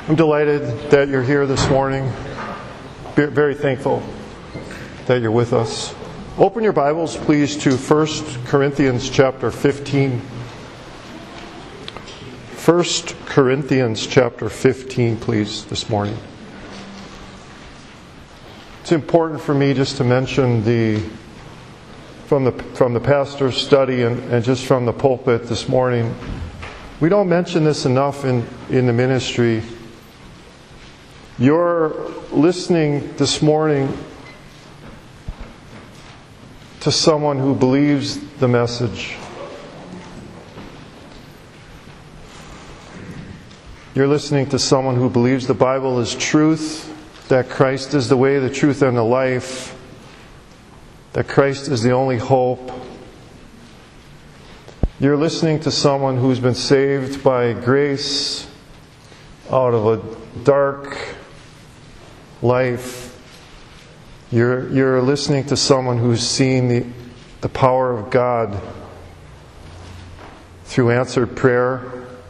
I'm delighted that you're here this morning. Very thankful that you're with us. Open your Bibles, please, to 1 Corinthians chapter 15. 1 Corinthians chapter 15, please, this morning. It's important for me just to mention from the pastor's study and just from the pulpit this morning. We don't mention this enough in the ministry. You're listening this morning to someone who believes the message. You're listening to someone who believes the Bible is truth, that Christ is the way, the truth, and the life, that Christ is the only hope. You're listening to someone who's been saved by grace out of a dark life. You're listening to someone who's seen the power of God through answered prayer.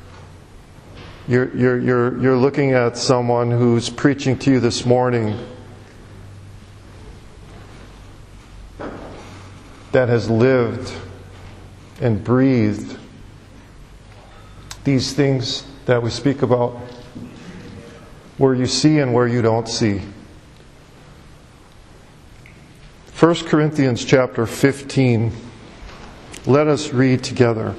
You're looking at someone who's preaching to you this morning that has lived and breathed these things that we speak about, where you see and where you don't see. 1 Corinthians chapter 15. Let us read together.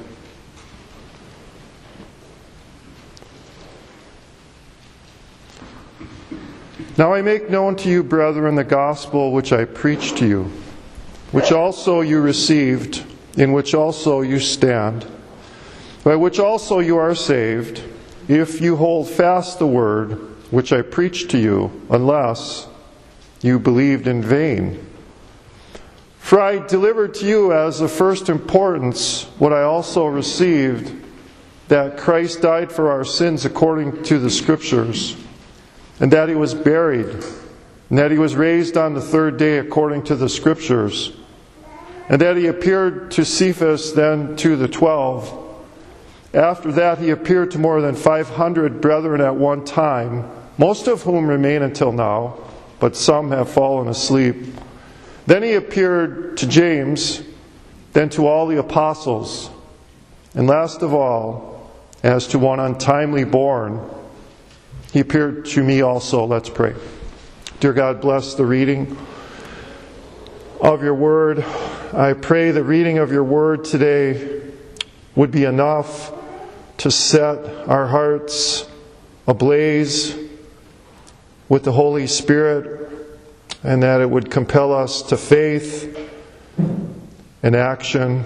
Now I make known to you, brethren, the gospel which I preached to you, which also you received, in which also you stand, by which also you are saved, if you hold fast the word which I preached to you, unless you believed in vain. For I delivered to you as of first importance what I also received, that Christ died for our sins according to the Scriptures, and that He was buried, and that He was raised on the third day according to the Scriptures, and that He appeared to Cephas, then to the 12. After that He appeared to more than 500 brethren at one time, most of whom remain until now, but some have fallen asleep. Then He appeared to James, then to all the apostles, and last of all, as to one untimely born, He appeared to me also. Let's pray. Dear God, bless the reading of your word. I pray the reading of your word today would be enough to set our hearts ablaze with the Holy Spirit, and that it would compel us to faith and action,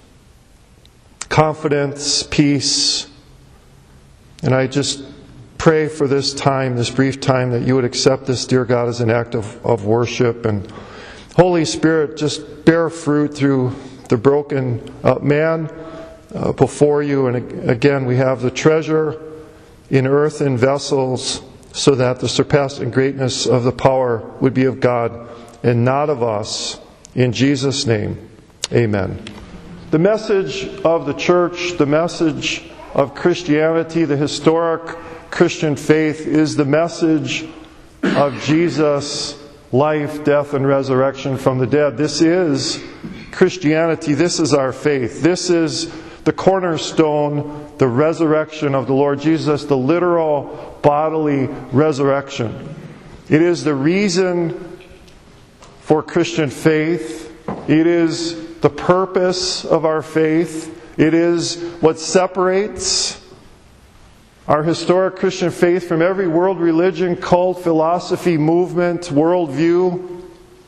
confidence, peace. And I just pray for this time, this brief time, that you would accept this, dear God, as an act of worship. And Holy Spirit, just bear fruit through the broken man before you. And again, we have the treasure in earthen vessels, so that the surpassing greatness of the power would be of God and not of us. In Jesus' name, amen. The message of the church, the message of Christianity, the historic Christian faith, is the message of Jesus' life, death, and resurrection from the dead. This is Christianity. This is our faith. This is the cornerstone, the resurrection of the Lord Jesus, the literal bodily resurrection. It is the reason for Christian faith. It is the purpose of our faith. It is what separates our historic Christian faith from every world religion, cult, philosophy, movement, worldview.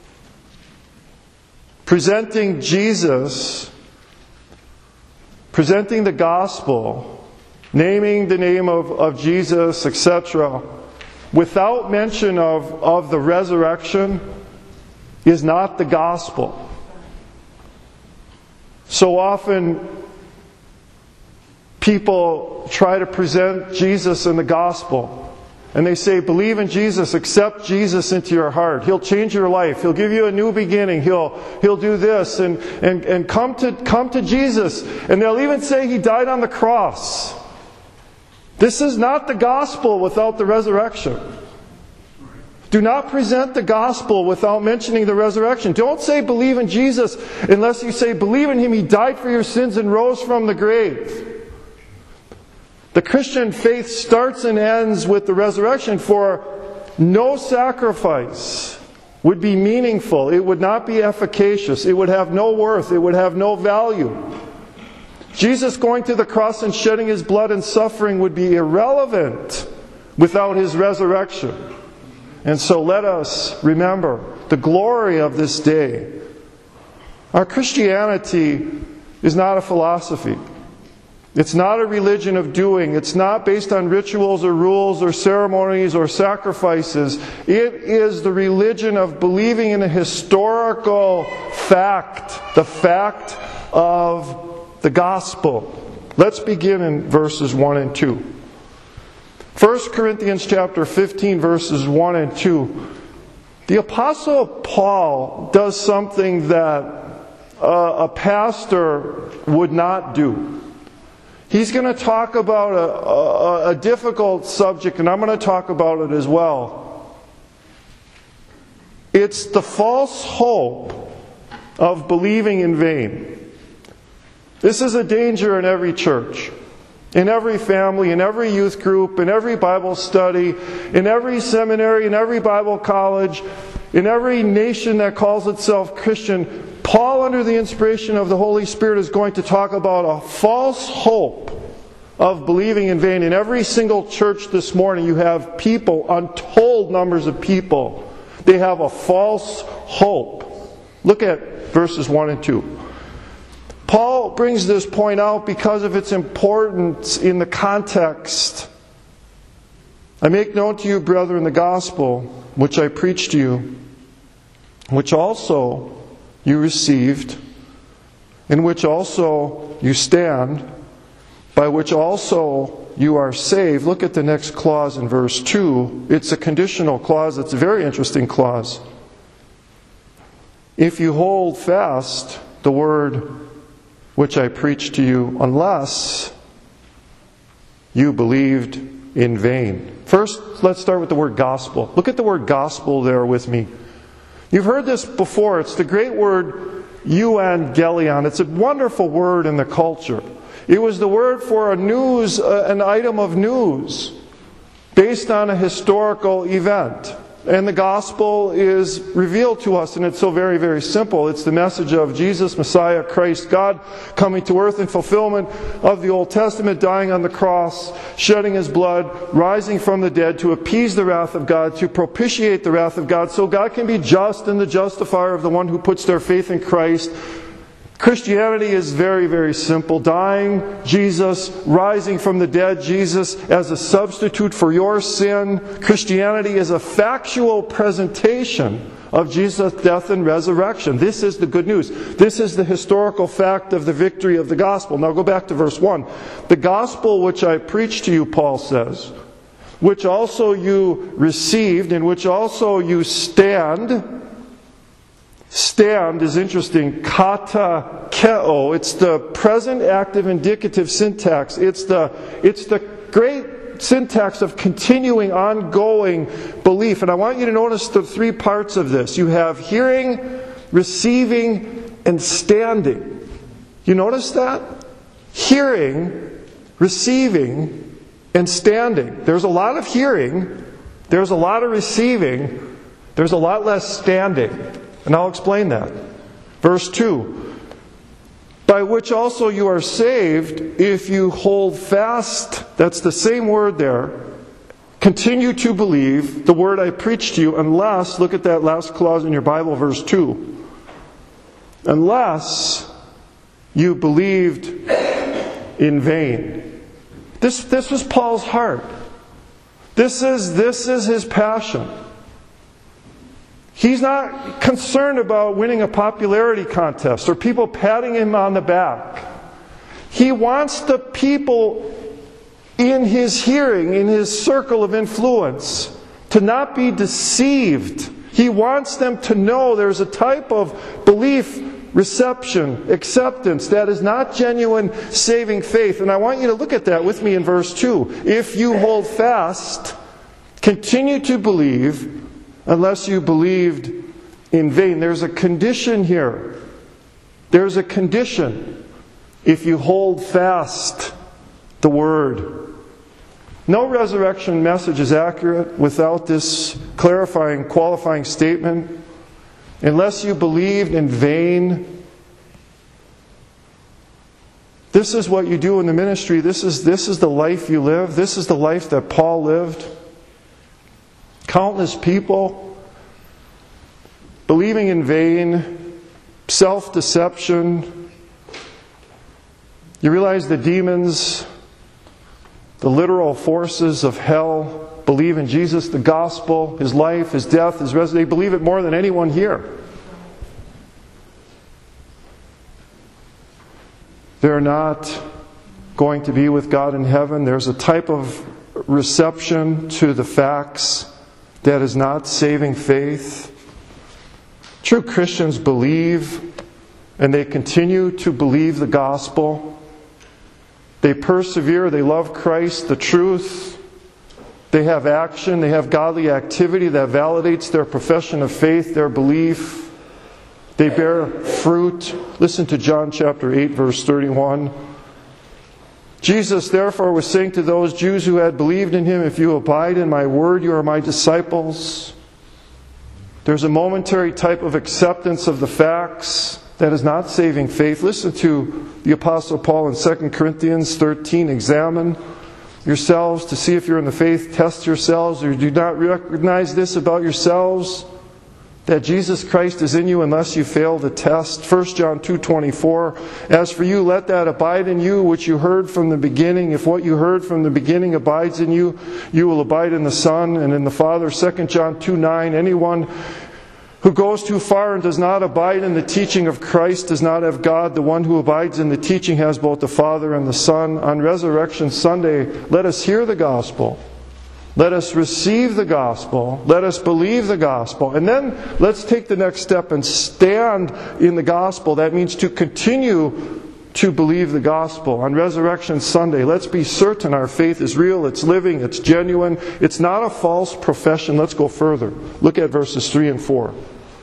Presenting Jesus, presenting the gospel, naming the name of Jesus, etc., without mention of the resurrection is not the gospel. So often people try to present Jesus in the gospel, and they say, believe in Jesus, accept Jesus into your heart. He'll change your life. He'll give you a new beginning. He'll do this, and come to Jesus. And they'll even say He died on the cross. This is not the gospel without the resurrection. Do not present the gospel without mentioning the resurrection. Don't say believe in Jesus unless you say believe in Him. He died for your sins and rose from the grave. The Christian faith starts and ends with the resurrection, for no sacrifice would be meaningful. It would not be efficacious. It would have no worth. It would have no value. Jesus going to the cross and shedding His blood and suffering would be irrelevant without His resurrection. And so let us remember the glory of this day. Our Christianity is not a philosophy. It's not a religion of doing. It's not based on rituals or rules or ceremonies or sacrifices. It is the religion of believing in a historical fact, the fact of the gospel. Let's begin in verses 1 and 2. 1 Corinthians chapter 15, verses 1 and 2. The Apostle Paul does something that a pastor would not do. He's going to talk about a difficult subject, and I'm going to talk about it as well. It's the false hope of believing in vain. This is a danger in every church, in every family, in every youth group, in every Bible study, in every seminary, in every Bible college, in every nation that calls itself Christian. Paul, under the inspiration of the Holy Spirit, is going to talk about a false hope of believing in vain. In every single church this morning, you have people, untold numbers of people. They have a false hope. Look at verses 1 and 2. Paul brings this point out because of its importance in the context. I make known to you, brethren, the gospel which I preached to you, which also you received, in which also you stand, by which also you are saved. Look at the next clause in verse 2. It's a conditional clause. It's a very interesting clause. If you hold fast the word which I preached to you, unless you believed in vain. First, let's start with the word gospel. Look at the word gospel there with me. You've heard this before. It's the great word euangelion. It's a wonderful word in the culture. It was the word for an item of news based on a historical event. And the gospel is revealed to us, and it's so very, very simple. It's the message of Jesus, Messiah, Christ, God, coming to earth in fulfillment of the Old Testament, dying on the cross, shedding His blood, rising from the dead to appease the wrath of God, to propitiate the wrath of God, so God can be just and the justifier of the one who puts their faith in Christ. Christianity is very, very simple. Dying, Jesus. Rising from the dead, Jesus as a substitute for your sin. Christianity is a factual presentation of Jesus' death and resurrection. This is the good news. This is the historical fact of the victory of the gospel. Now go back to verse 1. The gospel which I preached to you, Paul says, which also you received, in which also you stand. Stand is interesting. Kata keo. It's the present active indicative syntax. It's the great syntax of continuing, ongoing belief. And I want you to notice the three parts of this. You have hearing, receiving, and standing. You notice that? Hearing, receiving, and standing. There's a lot of hearing. There's a lot of receiving. There's a lot less standing. And I'll explain that. Verse 2. By which also you are saved if you hold fast, that's the same word there, continue to believe the word I preached to you, unless, look at that last clause in your Bible, verse 2. Unless you believed in vain. This was Paul's heart. This is his passion. He's not concerned about winning a popularity contest or people patting him on the back. He wants the people in his hearing, in his circle of influence, to not be deceived. He wants them to know there's a type of belief reception, acceptance. That is not genuine saving faith. And I want you to look at that with me in verse 2. If you hold fast, continue to believe, unless you believed in vain. There's a condition here. There's a condition. If you hold fast the Word. No resurrection message is accurate without this clarifying, qualifying statement. Unless you believed in vain. This is what you do in the ministry. This is the life you live. This is the life that Paul lived. Countless people believing in vain, self-deception. You realize the demons, the literal forces of hell, believe in Jesus, the gospel, His life, His death, His resurrection. They believe it more than anyone here. They're not going to be with God in heaven. There's a type of reception to the facts that is not saving faith. True Christians believe, and they continue to believe the gospel. They persevere, they love Christ, the truth. They have action, they have godly activity that validates their profession of faith, their belief. They bear fruit. Listen to John chapter 8, verse 31. Jesus therefore was saying to those Jews who had believed in Him, if you abide in my word, you are my disciples. There's a momentary type of acceptance of the facts that is not saving faith. Listen to the Apostle Paul in 2 Corinthians 13. Examine yourselves to see if you're in the faith. Test yourselves, or do not recognize this about yourselves, that Jesus Christ is in you unless you fail the test. 1 John 2:24. As for you, let that abide in you which you heard from the beginning. If what you heard from the beginning abides in you, you will abide in the Son and in the Father. 2 John 2:9. Anyone who goes too far and does not abide in the teaching of Christ does not have God. The one who abides in the teaching has both the Father and the Son. On Resurrection Sunday, let us hear the gospel. Let us receive the gospel. Let us believe the gospel. And then let's take the next step and stand in the gospel. That means to continue to believe the gospel. On Resurrection Sunday, let's be certain our faith is real, it's living, it's genuine. It's not a false profession. Let's go further. Look at verses 3 and 4.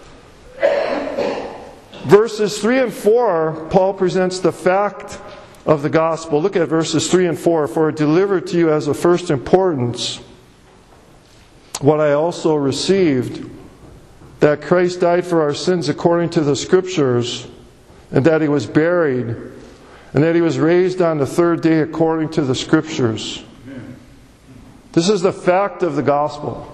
Verses 3 and 4, Paul presents the fact of the gospel. Look at verses 3 and 4. For it delivered to you as of first importance what I also received, that Christ died for our sins according to the Scriptures, and that He was buried, and that He was raised on the third day according to the Scriptures. This is the fact of the gospel.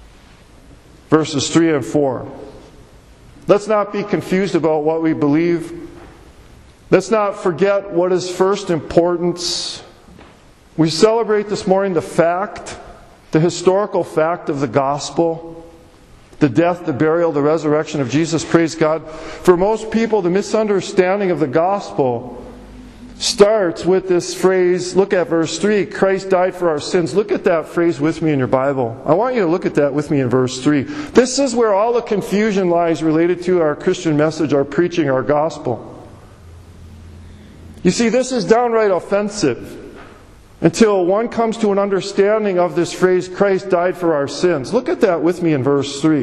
Verses 3 and 4. Let's not be confused about what we believe. Let's not forget what is first importance. We celebrate this morning the fact, the historical fact of the gospel, the death, the burial, the resurrection of Jesus. Praise God. For most people, the misunderstanding of the gospel starts with this phrase. Look at verse 3. Christ died for our sins. Look at that phrase with me in your Bible. I want you to look at that with me in verse 3. This is where all the confusion lies related to our Christian message, our preaching, our gospel. You see, this is downright offensive until one comes to an understanding of this phrase, Christ died for our sins. Look at that with me in verse 3.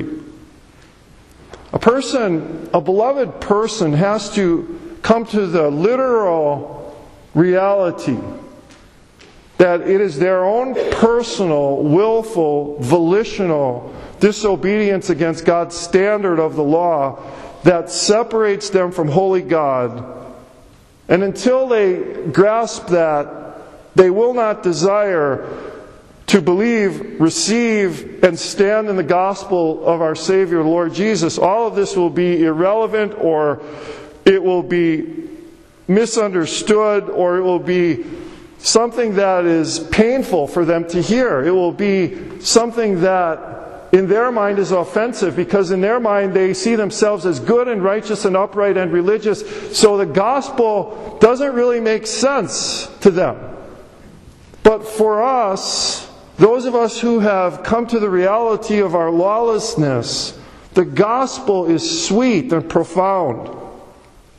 A beloved person has to come to the literal reality that it is their own personal, willful, volitional disobedience against God's standard of the law that separates them from holy God. And until they grasp that, they will not desire to believe, receive, and stand in the gospel of our Savior, Lord Jesus. All of this will be irrelevant, or it will be misunderstood, or it will be something that is painful for them to hear. It will be something that in their mind is offensive, because in their mind they see themselves as good and righteous and upright and religious. So the gospel doesn't really make sense to them. But for us, those of us who have come to the reality of our lawlessness, the gospel is sweet and profound.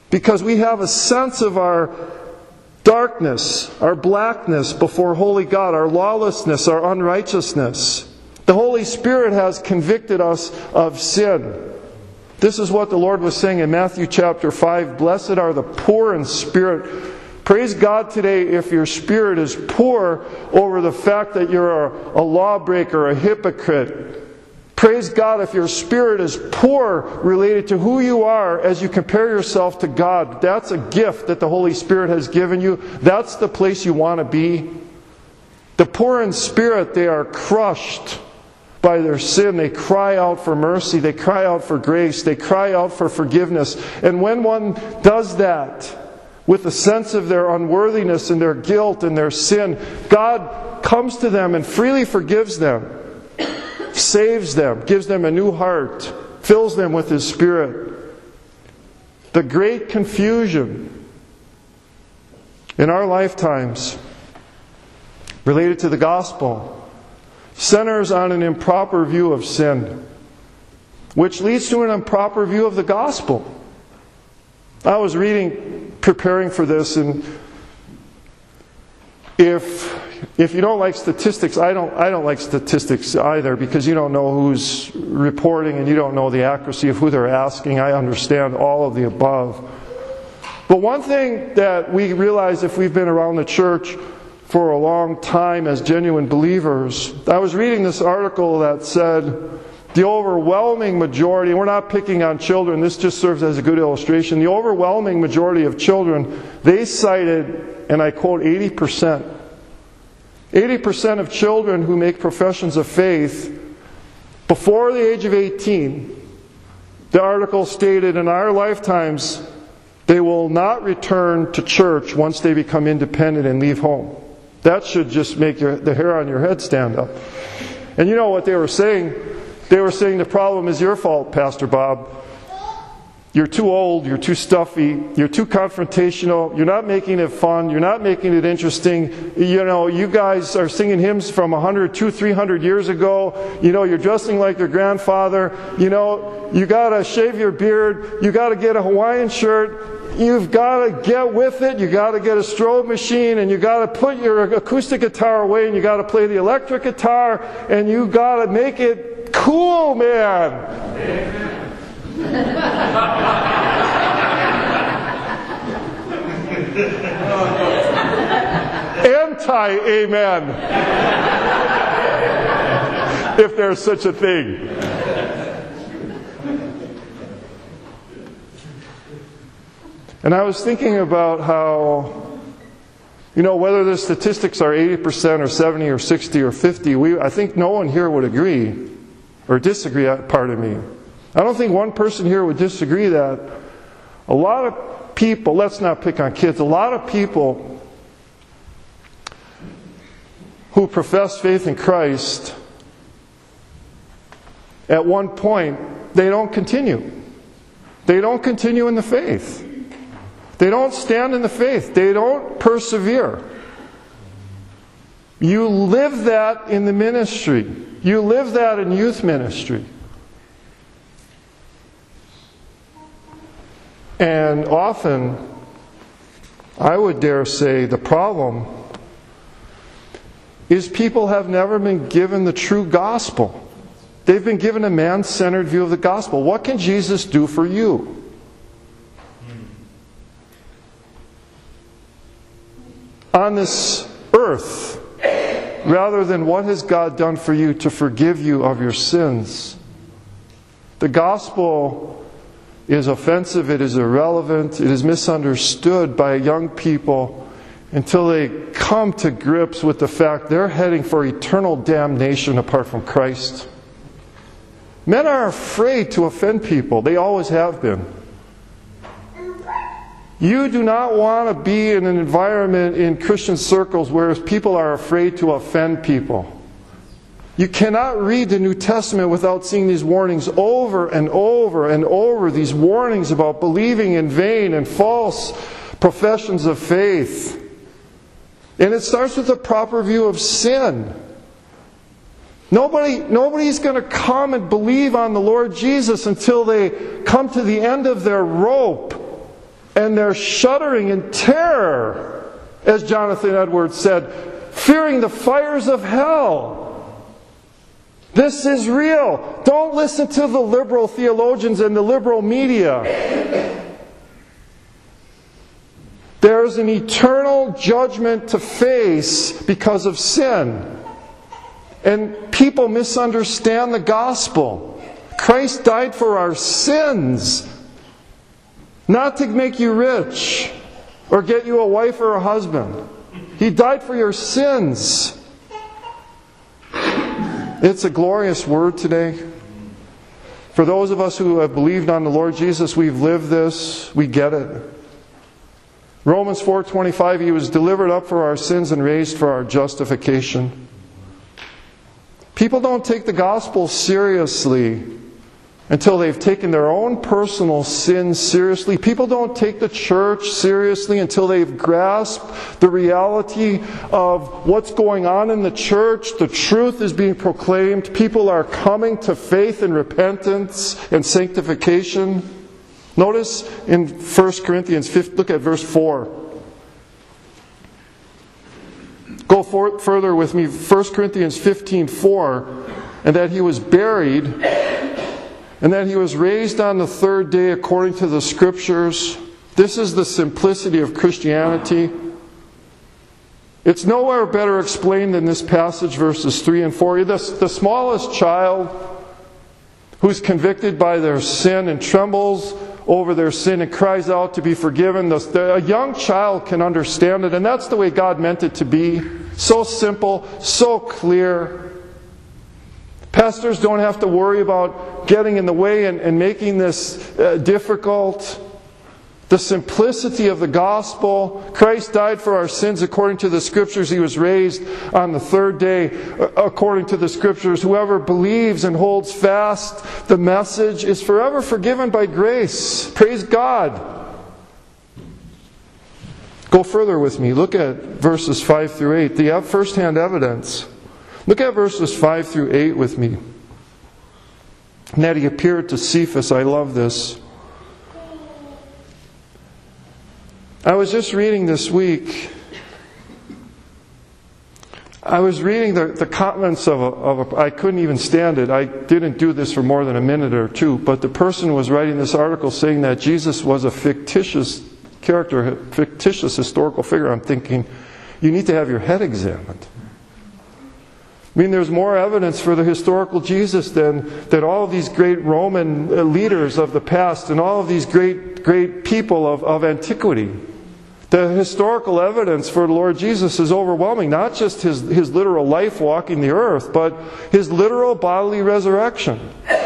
because we have a sense of our darkness, our blackness before holy God, our lawlessness, our unrighteousness. The Holy Spirit has convicted us of sin. This is what the Lord was saying in Matthew chapter 5. Blessed are the poor in spirit. Praise God today if your spirit is poor over the fact that you're a lawbreaker, a hypocrite. Praise God if your spirit is poor related to who you are as you compare yourself to God. That's a gift that the Holy Spirit has given you. That's the place you want to be. The poor in spirit, they are crushed by their sin. They cry out for mercy. They cry out for grace. They cry out for forgiveness. And when one does that with a sense of their unworthiness and their guilt and their sin, God comes to them and freely forgives them, saves them, gives them a new heart, fills them with His Spirit. The great confusion in our lifetimes related to the gospel centers on an improper view of sin, which leads to an improper view of the gospel. I was reading, preparing for this, and if you don't like statistics, I don't like statistics either, because you don't know who's reporting and you don't know the accuracy of who they're asking. I understand all of the above. But one thing that we realize if we've been around the church for a long time as genuine believers, I was reading this article that said the overwhelming majority, and we're not picking on children, this just serves as a good illustration, the overwhelming majority of children, they cited, and I quote, 80%. 80% of children who make professions of faith before the age of 18, the article stated, in our lifetimes, they will not return to church once they become independent and leave home. That should just make the hair on your head stand up. And you know what they were saying? They were saying the problem is your fault, Pastor Bob. You're too old, you're too stuffy, you're too confrontational, you're not making it fun, you're not making it interesting. You know, you guys are singing hymns from 100, 200, 300 years ago. You know, you're dressing like your grandfather. You know, you got to shave your beard. You got to get a Hawaiian shirt. You've got to get with it. You got to get a strobe machine, and you got to put your acoustic guitar away, and you got to play the electric guitar, and you got to make it cool, man. Anti-amen. If there's such a thing. And I was thinking about how, you know, whether the statistics are 80% or 70 or 60 or 50, I think no one here would agree or disagree, pardon me. I don't think one person here would disagree that a lot of people, let's not pick on kids, a lot of people who profess faith in Christ, at one point, they don't continue. They don't continue in the faith. They don't stand in the faith. They don't persevere. You live that in the ministry. You live that in youth ministry. And often, I would dare say, the problem is people have never been given the true gospel. They've been given a man-centered view of the gospel. What can Jesus do for you? On this earth, rather than what has God done for you to forgive you of your sins. The gospel is offensive, it is irrelevant, it is misunderstood by young people until they come to grips with the fact they're heading for eternal damnation apart from Christ. Men are afraid to offend people. They always have been. You do not want to be in an environment in Christian circles where people are afraid to offend people. You cannot read the New Testament without seeing these warnings over and over and over. These warnings about believing in vain and false professions of faith. And it starts with a proper view of sin. Nobody's going to come and believe on the Lord Jesus until they come to the end of their rope and they're shuddering in terror, as Jonathan Edwards said, fearing the fires of hell. This is real. Don't listen to the liberal theologians and the liberal media. There's an eternal judgment to face because of sin. And people misunderstand the gospel. Christ died for our sins, not to make you rich or get you a wife or a husband. He died for your sins. It's a glorious word today. For those of us who have believed on the Lord Jesus, we've lived this, we get it. Romans 4:25, He was delivered up for our sins and raised for our justification. People don't take the gospel seriously until they've taken their own personal sins seriously. People don't take the church seriously until they've grasped the reality of what's going on in the church. The truth is being proclaimed. People are coming to faith and repentance and sanctification. Notice in 1 Corinthians 15, look at verse 4. Go further with me. 1 Corinthians 15:4, and that He was buried, and that He was raised on the third day according to the Scriptures. This is the simplicity of Christianity. It's nowhere better explained than this passage, verses 3 and 4. The smallest child who's convicted by their sin and trembles over their sin and cries out to be forgiven. A young child can understand it, and that's the way God meant it to be. So simple, so clear. Pastors don't have to worry about getting in the way and making this difficult. The simplicity of the gospel. Christ died for our sins according to the Scriptures. He was raised on the third day according to the Scriptures. Whoever believes and holds fast the message is forever forgiven by grace. Praise God. Go further with me. Look at verses 5 through 8. The first-hand evidence. Look at verses 5 through 8 with me. And that He appeared to Cephas. I love this. I was just reading this week. I was reading the comments of a I couldn't even stand it. I didn't do this for more than a minute or two. But the person was writing this article saying that Jesus was a fictitious character, a fictitious historical figure. I'm thinking, you need to have your head examined. I mean, there's more evidence for the historical Jesus than all of these great Roman leaders of the past and all of these great people of antiquity. The historical evidence for the Lord Jesus is overwhelming. Not just his literal life walking the earth, but His literal bodily resurrection.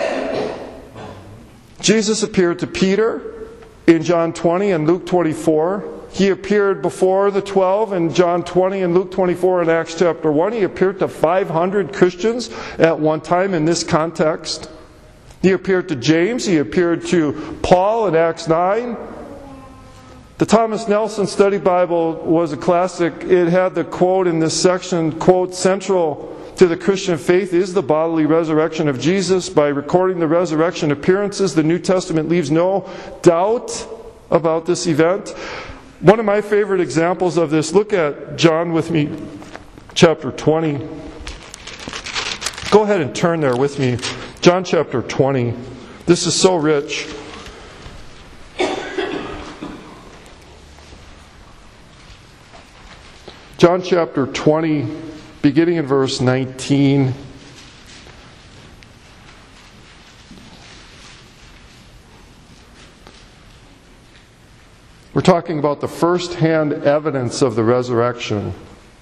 Jesus appeared to Peter in John 20 and Luke 24. He appeared before the 12 in John 20 and Luke 24 in Acts chapter 1. He appeared to 500 Christians at one time in this context. He appeared to James. He appeared to Paul in Acts 9. The Thomas Nelson Study Bible was a classic. It had the quote in this section, quote, central to the Christian faith is the bodily resurrection of Jesus. By recording the resurrection appearances, the New Testament leaves no doubt about this event. One of my favorite examples of this, look at John with me, chapter 20. Go ahead and turn there with me. John chapter 20. This is so rich. John chapter 20, beginning in verse 19. We're talking about the first-hand evidence of the resurrection.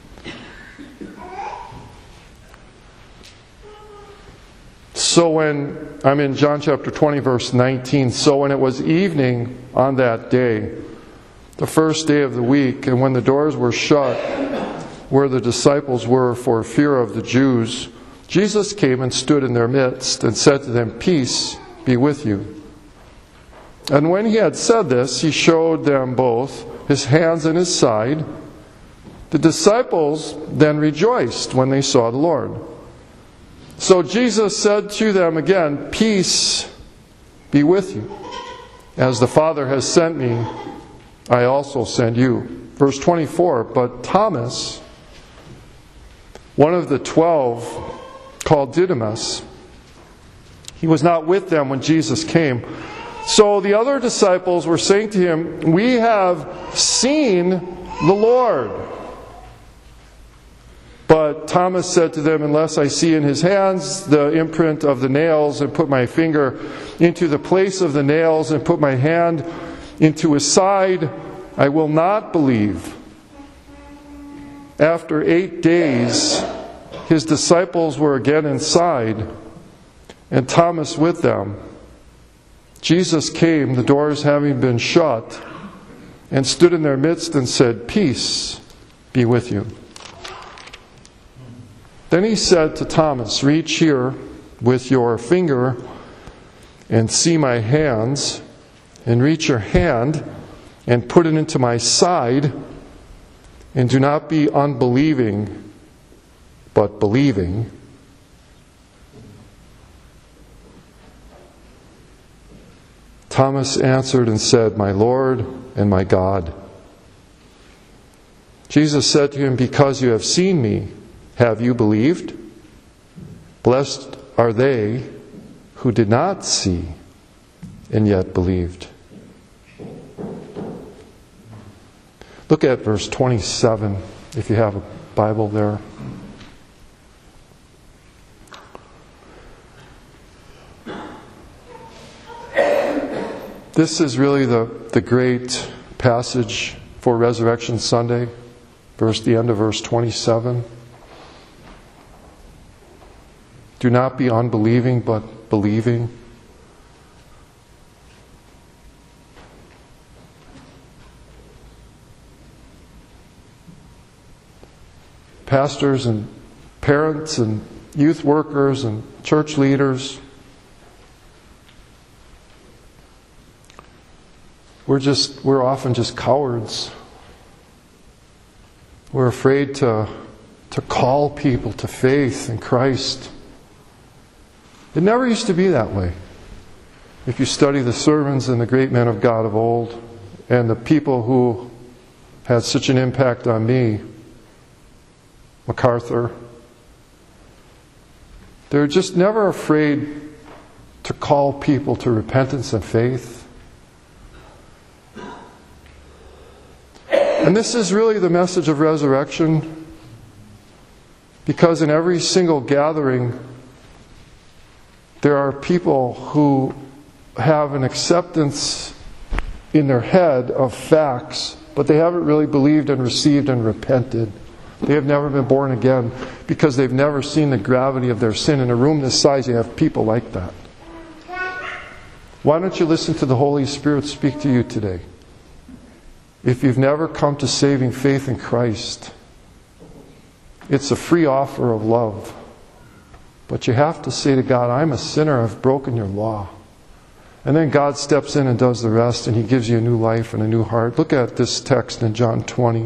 So when, I'm in John chapter 20, verse 19. So when it was evening on that day, the first day of the week, and when the doors were shut, where the disciples were for fear of the Jews, Jesus came and stood in their midst and said to them, "Peace be with you." And when He had said this, He showed them both His hands and His side. The disciples then rejoiced when they saw the Lord. So Jesus said to them again, "Peace be with you. As the Father has sent me, I also send you. Verse 24, but Thomas, one of the 12, called Didymus, he was not with them when Jesus came. So the other disciples were saying to him, we have seen the Lord. But Thomas said to them, unless I see in his hands the imprint of the nails, and put my finger into the place of the nails, and put my hand into his side, I will not believe. After 8 days, his disciples were again inside, and Thomas with them. Jesus came, the doors having been shut, and stood in their midst and said, peace be with you. Then he said to Thomas, reach here with your finger and see my hands, and reach your hand and put it into my side, and do not be unbelieving, but believing. Thomas answered and said, my Lord and my God. Jesus said to him, because you have seen me, have you believed? Blessed are they who did not see and yet believed. Look at verse 27, if you have a Bible there. This is really the great passage for Resurrection Sunday, the end of verse 27. Do not be unbelieving, but believing. Pastors and parents and youth workers and church leaders, we're often just cowards. We're afraid to call people to faith in Christ. It never used to be that way. If you study the sermons and the great men of God of old, and the people who had such an impact on me, MacArthur, they're just never afraid to call people to repentance and faith. And this is really the message of resurrection, because in every single gathering, there are people who have an acceptance in their head of facts, but they haven't really believed and received and repented. They have never been born again because they've never seen the gravity of their sin. In a room this size, you have people like that. Why don't you listen to the Holy Spirit speak to you today? If you've never come to saving faith in Christ, it's a free offer of love. But you have to say to God, I'm a sinner, I've broken your law. And then God steps in and does the rest, and He gives you a new life and a new heart. Look at this text in John 20.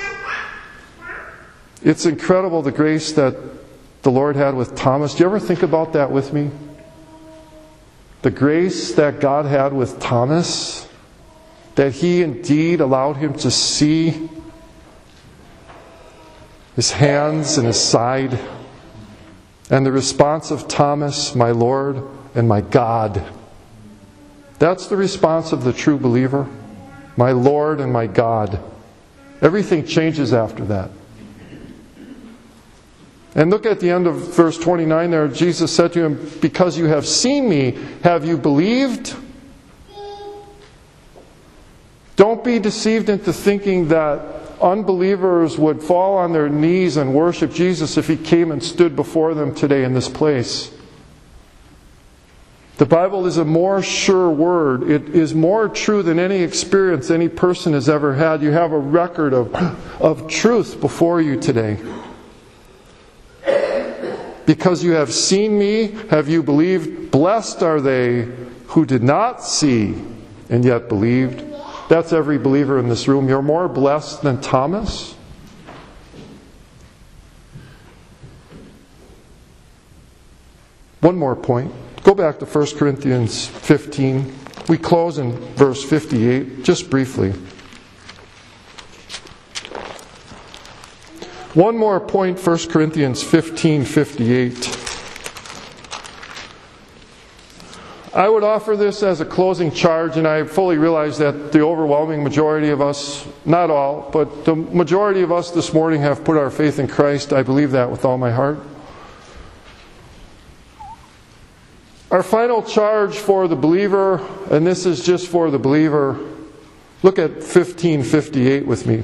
It's incredible the grace that the Lord had with Thomas. Do you ever think about that with me? The grace that God had with Thomas, that He indeed allowed him to see his hands and his side. And the response of Thomas, my Lord and my God. That's the response of the true believer. My Lord and my God. Everything changes after that. And look at the end of verse 29 there. Jesus said to him, because you have seen me, have you believed? Don't be deceived into thinking that unbelievers would fall on their knees and worship Jesus if He came and stood before them today in this place. The Bible is a more sure word. It is more true than any experience any person has ever had. You have a record of truth before you today. Because you have seen me, have you believed? Blessed are they who did not see and yet believed. That's every believer in this room. You're more blessed than Thomas. One more point. Go back to 1 Corinthians 15. We close in verse 58, just briefly. One more point, 1 Corinthians 15:58. I would offer this as a closing charge, and I fully realize that the overwhelming majority of us, not all, but the majority of us this morning have put our faith in Christ. I believe that with all my heart. Our final charge for the believer, and this is just for the believer, look at 15:58 with me.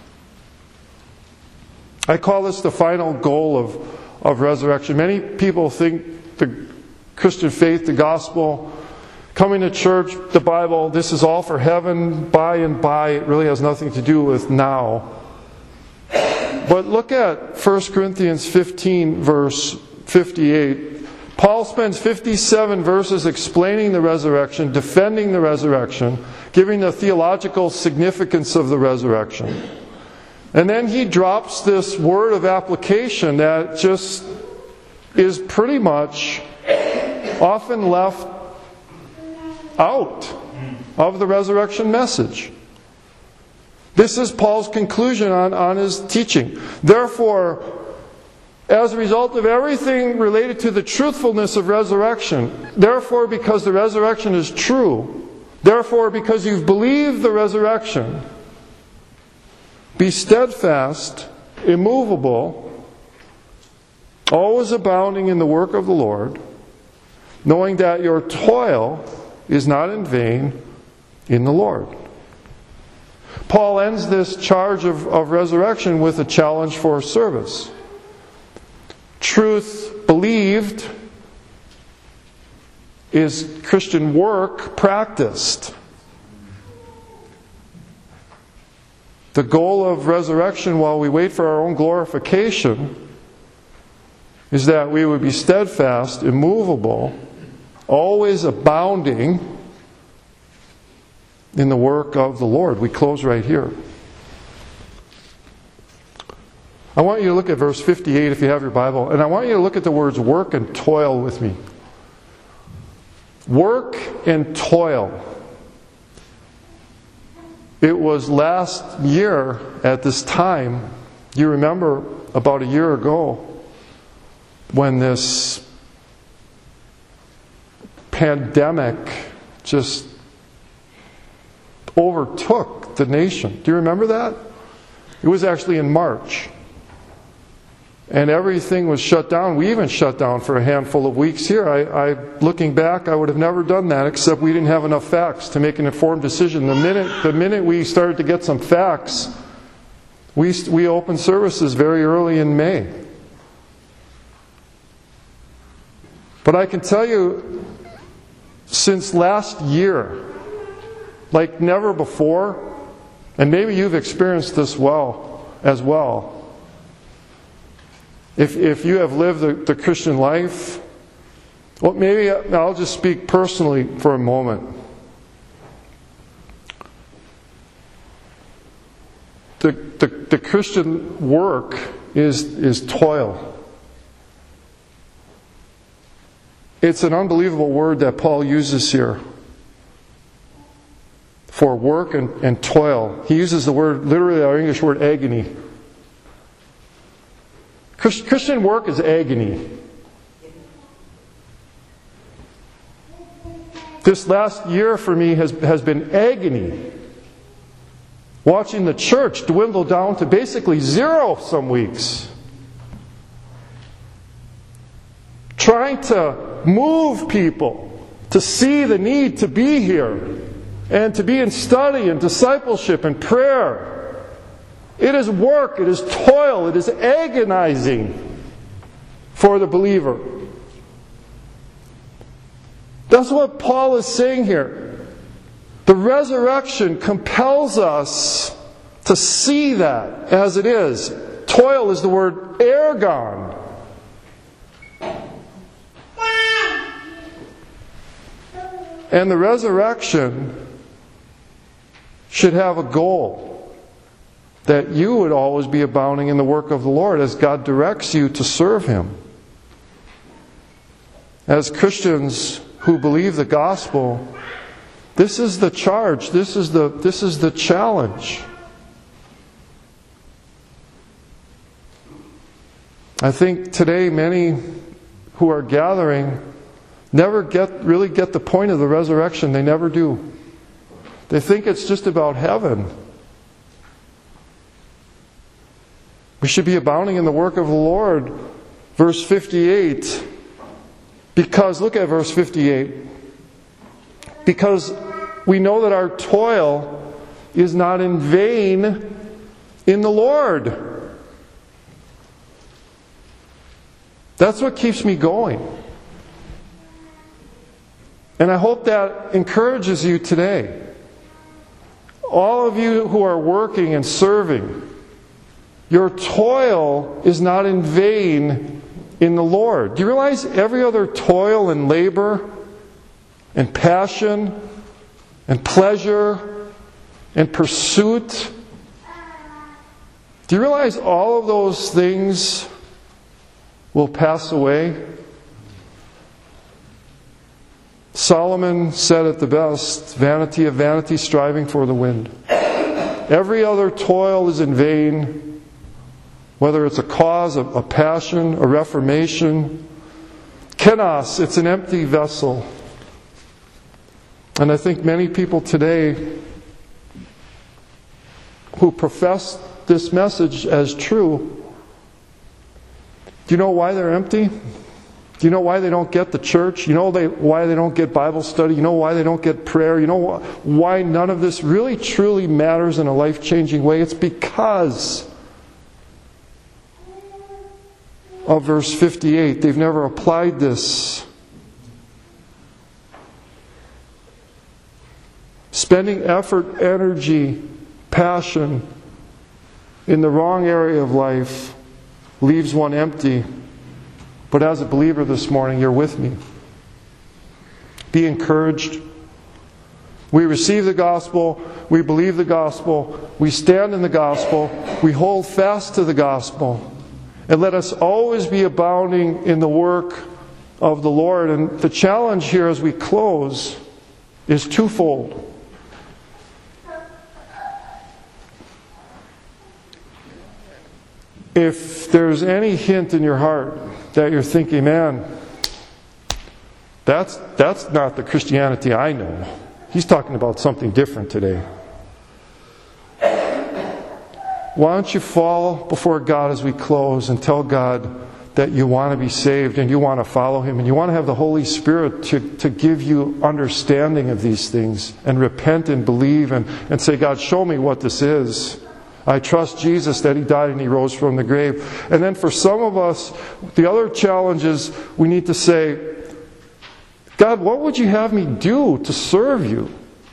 I call this the final goal of resurrection. Many people think the Christian faith, the gospel, coming to church, the Bible, this is all for heaven, by and by. It really has nothing to do with now. But look at 1 Corinthians 15, verse 58. Paul spends 57 verses explaining the resurrection, defending the resurrection, giving the theological significance of the resurrection. And then he drops this word of application that just is pretty much often left out of the resurrection message. This is Paul's conclusion on his teaching. Therefore, as a result of everything related to the truthfulness of resurrection, therefore because the resurrection is true, therefore because you've believed the resurrection, be steadfast, immovable, always abounding in the work of the Lord, knowing that your toil is not in vain in the Lord. Paul ends this charge of resurrection with a challenge for service. Truth believed is Christian work practiced. The goal of resurrection while we wait for our own glorification is that we would be steadfast, immovable, always abounding in the work of the Lord. We close right here. I want you to look at verse 58 if you have your Bible, and I want you to look at the words work and toil with me. Work and toil. It was last year at this time, you remember about a year ago, when this pandemic just overtook the nation. Do you remember that? It was actually in March. And everything was shut down. We even shut down for a handful of weeks here. Looking back, I would have never done that, except we didn't have enough facts to make an informed decision. The minute we started to get some facts, we opened services very early in May. But I can tell you, since last year, like never before, and maybe you've experienced this as well. If you have lived the Christian life, well, maybe I'll just speak personally for a moment. The Christian work is toil. It's an unbelievable word that Paul uses here for work and toil. He uses the word, literally our English word, agony. Christian work is agony. This last year for me has been agony. Watching the church dwindle down to basically zero some weeks. Trying to move people to see the need to be here and to be in study and discipleship and prayer. It is work, it is toil, it is agonizing for the believer. That's what Paul is saying here. The resurrection compels us to see that as it is. Toil is the word ergon. And the resurrection should have a goal. That you would always be abounding in the work of the Lord as God directs you to serve Him. As Christians who believe the gospel, this is the charge, this is the challenge. I think today many who are gathering never really get the point of the resurrection. They never do. They think it's just about heaven. We should be abounding in the work of the Lord. Verse 58. Because, look at verse 58. Because we know that our toil is not in vain in the Lord. That's what keeps me going. And I hope that encourages you today. All of you who are working and serving, your toil is not in vain in the Lord. Do you realize every other toil and labor and passion and pleasure and pursuit, do you realize all of those things will pass away? Solomon said it the best, vanity of vanity, striving for the wind. Every other toil is in vain, whether it's a cause, a passion, a reformation. Kenos, it's an empty vessel. And I think many people today who profess this message as true, do you know why they're empty? Do you know why they don't get the church? You know why they don't get Bible study? You know why they don't get prayer? You know why none of this really truly matters in a life-changing way? It's because of verse 58. They've never applied this. Spending effort, energy, passion in the wrong area of life leaves one empty. But as a believer this morning, you're with me. Be encouraged. We receive the gospel. We believe the gospel. We stand in the gospel. We hold fast to the gospel. And let us always be abounding in the work of the Lord. And the challenge here as we close is twofold. If there's any hint in your heart that you're thinking, man, that's not the Christianity I know. He's talking about something different today. Why don't you fall before God as we close and tell God that you want to be saved and you want to follow Him and you want to have the Holy Spirit to give you understanding of these things and repent and believe and say, God, show me what this is. I trust Jesus that He died and He rose from the grave. And then for some of us, the other challenge is we need to say, God, what would you have me do to serve you?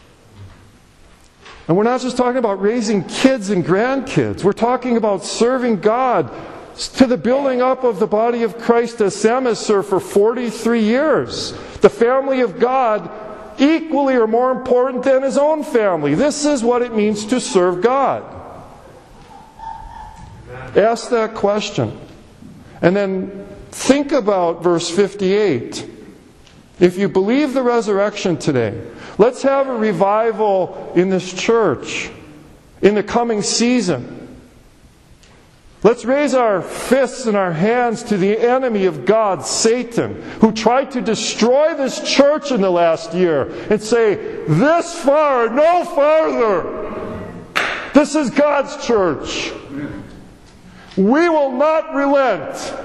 And we're not just talking about raising kids and grandkids. We're talking about serving God to the building up of the body of Christ as Sam has served for 43 years. The family of God equally or more important than his own family. This is what it means to serve God. Ask that question. And then think about verse 58. If you believe the resurrection today, let's have a revival in this church in the coming season. Let's raise our fists and our hands to the enemy of God, Satan, who tried to destroy this church in the last year and say, this far, no farther. This is God's church. We will not relent.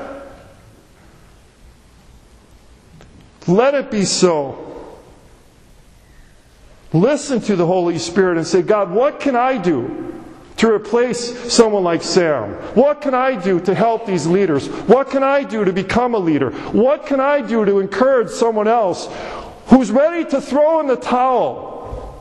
Let it be so. Listen to the Holy Spirit and say, God, what can I do to replace someone like Sam? What can I do to help these leaders? What can I do to become a leader? What can I do to encourage someone else who's ready to throw in the towel?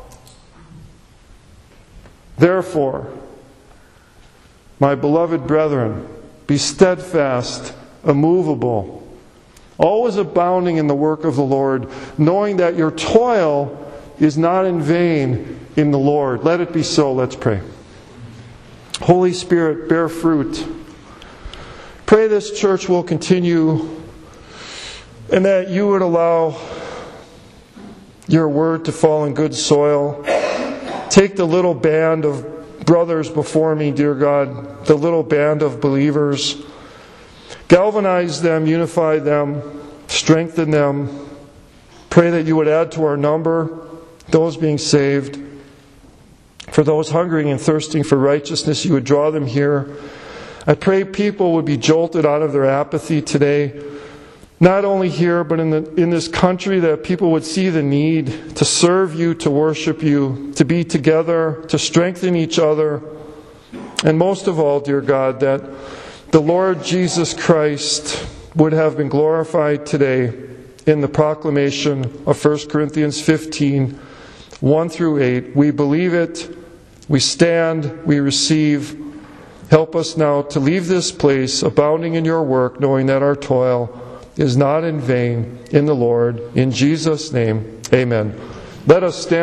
Therefore, my beloved brethren, be steadfast, immovable, always abounding in the work of the Lord, knowing that your toil is not in vain in the Lord. Let it be so. Let's pray. Holy Spirit, bear fruit. Pray this church will continue and that you would allow your word to fall in good soil. Take the little band of brothers before me, dear God, the little band of believers, Galvanize them, unify them, strengthen them. Pray that you would add to our number those being saved. For those hungering and thirsting for righteousness, you would draw them here. I pray people would be jolted out of their apathy today, not only here, but in this country, that people would see the need to serve you, to worship you, to be together, to strengthen each other. And most of all, dear God, that the Lord Jesus Christ would have been glorified today in the proclamation of 1 Corinthians 15, 1 through 8. We believe it, we stand, we receive. Help us now to leave this place abounding in your work, knowing that our toil is not in vain in the Lord. In Jesus' name, amen. Let us stand.